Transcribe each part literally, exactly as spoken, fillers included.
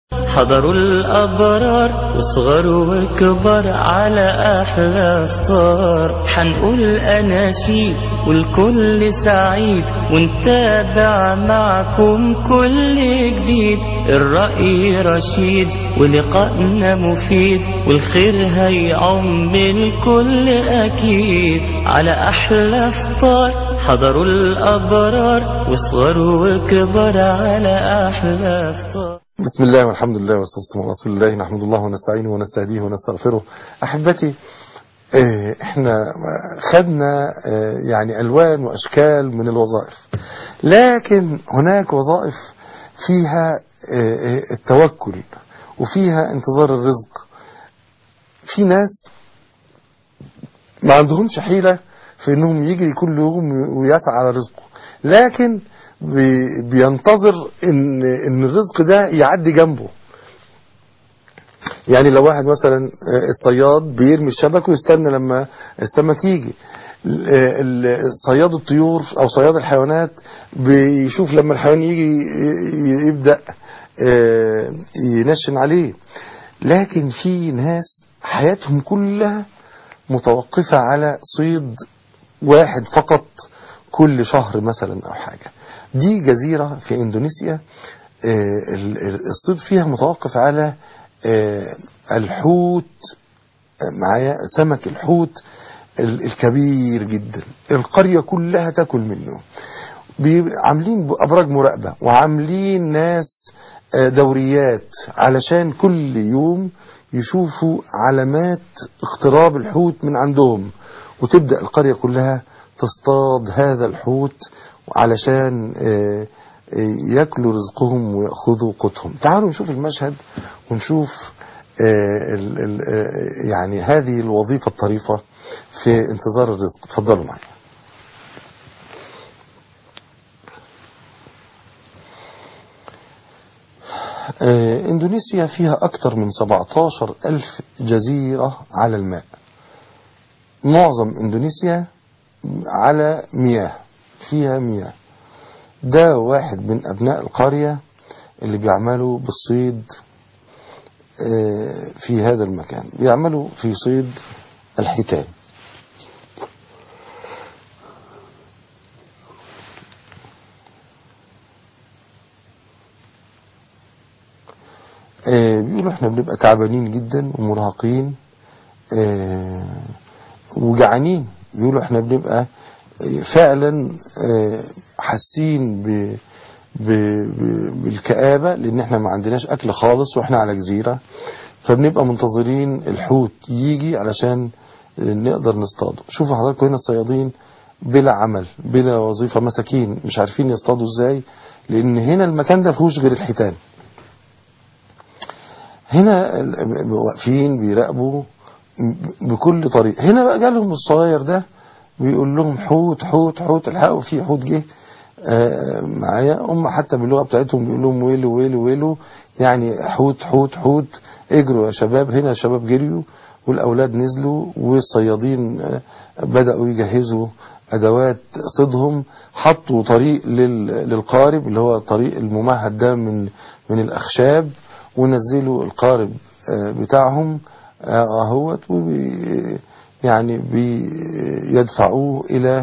حضروا الأبرار وصغروا وكبر على أحلى فطار، حنقول أناشيد والكل سعيد ونتابع معكم كل جديد. الرأي رشيد ولقائنا مفيد والخير هيعم الكل أكيد على أحلى فطار. حضروا الأبرار وصغروا وكبر على أحلى فطار. بسم الله والحمد لله والصلاة والسلام على رسول الله، نحمد الله ونستعينه ونستهديه ونستغفره. أحبتي، احنا خدنا يعني ألوان وأشكال من الوظائف، لكن هناك وظائف فيها التوكل وفيها انتظار الرزق. في ناس ما عندهمش حيلة في انهم يجري كل يوم ويسعى على رزقه، لكن بينتظر ان ان الرزق ده يعدي جنبه. يعني لو واحد مثلا الصياد بيرمي الشبك ويستنى لما السمك يجي، صياد الطيور او صياد الحيوانات بيشوف لما الحيوان يجي يبدأ ينشن عليه. لكن في ناس حياتهم كلها متوقفة على صيد واحد فقط كل شهر مثلا او حاجة. دي جزيرة في اندونيسيا، الصيد فيها متوقف على الحوت، معايا سمك الحوت الكبير جدا، القرية كلها تاكل منه. عاملين ابراج مراقبة وعاملين ناس دوريات علشان كل يوم يشوفوا علامات اقتراب الحوت من عندهم، وتبدأ القرية كلها تصطاد هذا الحوت علشان يأكلوا رزقهم ويأخذوا قوتهم. تعالوا نشوف المشهد ونشوف يعني هذه الوظيفة الطريفة في انتظار الرزق. تفضلوا معي. اندونيسيا فيها اكثر من سبعتاشر ألف جزيرة على الماء. معظم اندونيسيا على مياه، فيها مياه. ده واحد من ابناء القرية اللي بيعملوا بالصيد في هذا المكان، بيعملوا في صيد الحيتان. بيقولوا احنا بنبقى تعبانين جدا ومرهقين وجعانين. بيقولوا احنا بنبقى فعلا حاسين ب بالكآبة لان احنا ما عندناش اكل خالص واحنا على جزيرة، فبنبقى منتظرين الحوت يجي علشان نقدر نصطاده. شوفوا حضراتكم هنا الصيادين بلا عمل بلا وظيفة، مساكين مش عارفين يصطادوا ازاي، لان هنا المكان ده فيهوش غير الحيتان. هنا واقفين بيراقبوا بكل طريقة. هنا بقى جالهم الصغير ده بيقول لهم حوت حوت حوت، الحقوا في حوت جه آه معايا. هم حتى باللغة بتاعتهم بيقول لهم ويلو ويلو ويلو، يعني حوت حوت حوت، اجروا يا شباب. هنا الشباب جريوا والأولاد نزلوا والصيادين آه بدأوا يجهزوا أدوات صيدهم. حطوا طريق للقارب اللي هو طريق الممهد ده من من الأخشاب، ونزلوا القارب آه بتاعهم اهوت يعني بيدفعوه الى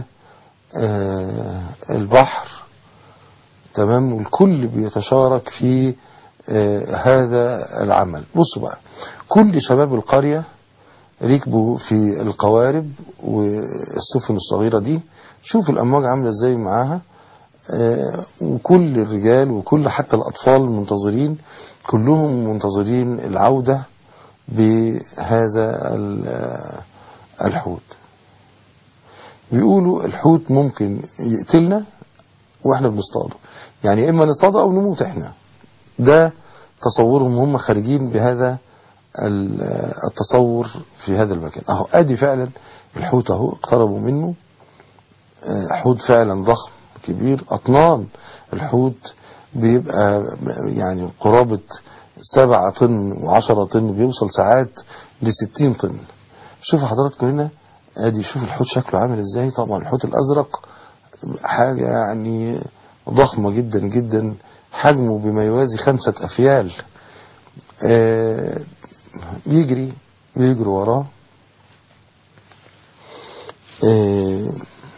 البحر. تمام، والكل بيتشارك في هذا العمل. بصوا بقى، كل شباب القرية ركبوا في القوارب والسفن الصغيرة دي. شوفوا الأمواج عاملة ازاي معاها، وكل الرجال وكل حتى الأطفال منتظرين، كلهم منتظرين العودة بهذا الحوت. بيقولوا الحوت ممكن يقتلنا واحنا بنصطاده، يعني اما نصطاده او نموت احنا. ده تصورهم هم خارجين بهذا التصور في هذا المكان. اهو ادي فعلا الحوت اهو، اقتربوا منه. حوت فعلا ضخم كبير، اطنان الحوت بيبقى يعني قرابة سبعة طن وعشرة طن، بيوصل ساعات لستين طن. شوفوا حضراتكم هنا ادي، شوف الحوت شكله عامل ازاي. طبعا الحوت الازرق حاجة يعني ضخمة جدا جدا، حجمه بما يوازي خمسة افيال. آه بيجري بيجري وراه. آه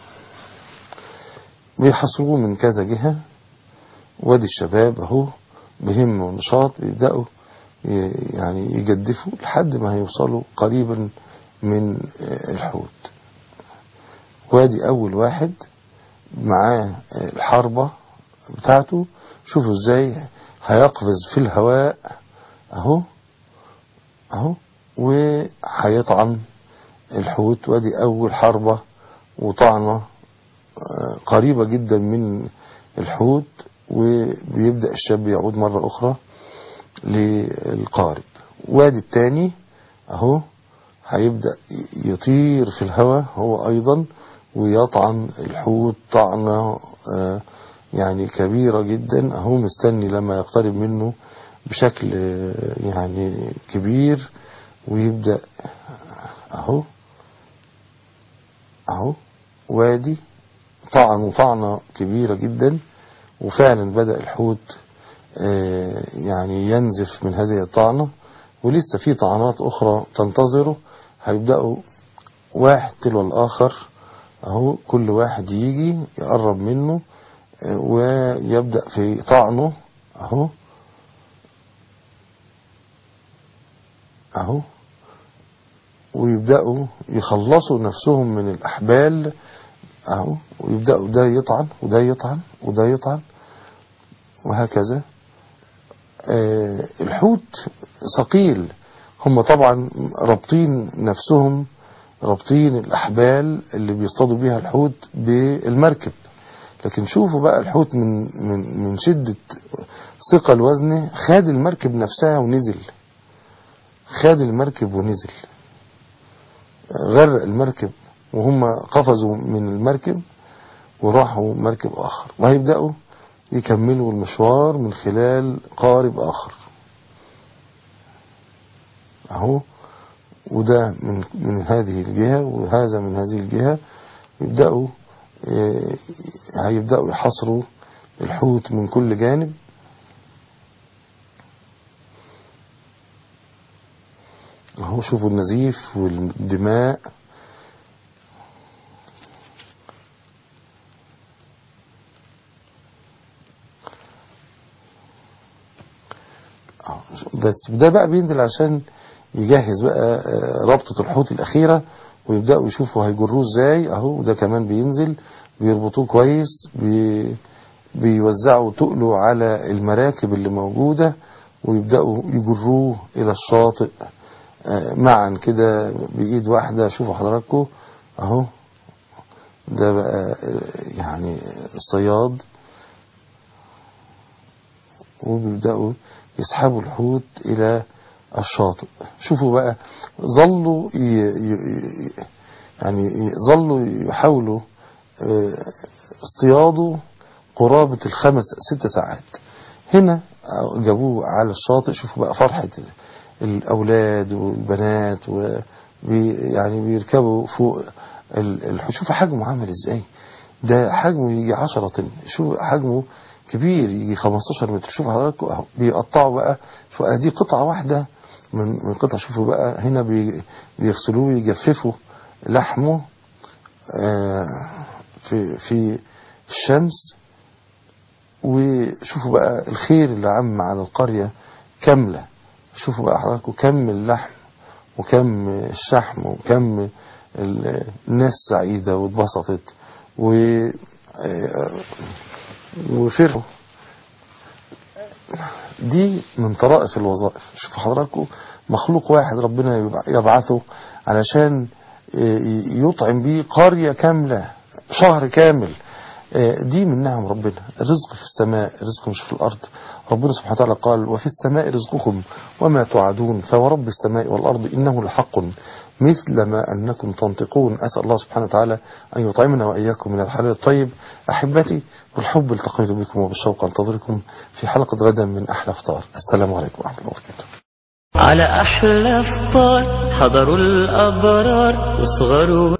بيحصروه من كذا جهة. وادي الشباب اهو بهم ونشاط بيبدأوا يعني يجدفوا لحد ما هيوصلوا قريبا من الحوت. وادي أول واحد معاه الحربة بتاعته. شوفوا ازاي هيقفز في الهواء اهو اهو وهيطعن الحوت. وادي أول حربة وطعنة قريبة جدا من الحوت. وبيبدأ الشاب يعود مرة أخرى للقارب. وادي التاني اهو هيبدأ يطير في الهواء هو أيضا ويطعن الحوت طعنة آه يعني كبيرة جدا اهو. مستني لما يقترب منه بشكل آه يعني كبير ويبدأ اهو اهو. وادي طعن طعنة كبيرة جدا. وفعلا بدأ الحوت آه يعني ينزف من هذه الطعنة. ولسه في طعنات أخرى تنتظره. هيبدأوا واحد تلو الآخر اهو. كل واحد يجي يقرب منه ويبدأ في طعنه اهو اهو. ويبدأوا يخلصوا نفسهم من الأحبال اهو. ويبدأوا ده يطعن وده يطعن وده يطعن وهكذا. آه الحوت ثقيل. هم طبعا رابطين نفسهم رابطين الأحبال اللي بيصطادوا بيها الحوت بالمركب. لكن شوفوا بقى الحوت من من من شدة ثقل وزنه خد المركب نفسها ونزل. خد المركب ونزل غرق المركب. وهم قفزوا من المركب وراحوا مركب آخر. وهيبدأوا يكملوا المشوار من خلال قارب آخر اهو. وده من من هذه الجهة وهذا من هذه الجهة. يبدأوا هيبدأوا يحصروا الحوت من كل جانب اهو. شوفوا النزيف والدماء بس ده بقى بينزل عشان يجهز بقى ربطة الحوت الأخيرة. ويبدأوا يشوفوا هيجروه ازاي اهو. وده كمان بينزل بيربطوه كويس. بي بيوزعوا تقله على المراكب اللي موجودة ويبدأوا يجروه إلى الشاطئ معا كده بإيد واحدة. شوفوا حضراتكم اهو. ده بقى يعني الصياد. وبيبدأوا يسحبوا الحوت إلى الشاطئ. شوفوا بقى ظلوا ي... ي... يعني ظلوا يحاولوا اصطياده قرابة الخمس ست ساعات. هنا جابوه على الشاطئ. شوفوا بقى فرحة الأولاد والبنات و يعني بيركبوا فوق الحوت. شوفوا حجمه عامل ازاي. ده حجمه يجي عشرة طن. شوفوا حجمه كبير يجي خمستاشر متر. شوفوا حضراتكم اهو بيقطعوا بقى. شوفوا دي قطعة واحدة من من قطع. شوفوا بقى هنا بي بيغسلوه ويجففوا لحمه في في الشمس. وشوفوا بقى الخير اللي عم على القرية كاملة. شوفوا بقى حضراتكم كم اللحم وكم الشحم وكم الناس سعيدة واتبسطت و وفرحوا. دي من طرائف الوظائف. شوفوا حضراتكم مخلوق واحد ربنا يبعثه علشان يطعم بيه قرية كاملة شهر كامل. دي من نعم ربنا. الرزق في السماء الرزق مش في الأرض. ربنا سبحانه وتعالى قال وفي السماء رزقكم وما توعدون فورب السماء والأرض إنه لحق مثل ما أنكم تنطقون. أسأل الله سبحانه وتعالى أن يطعمنا وإياكم من الحلال الطيب. أحبتي بالحب التقيت بكم وبالشوق أنتظركم في حلقة غدا من أحلى فطار. السلام عليكم ورحمة الله وبركاته. على أحلى فطار حضروا الأبرار وصغروا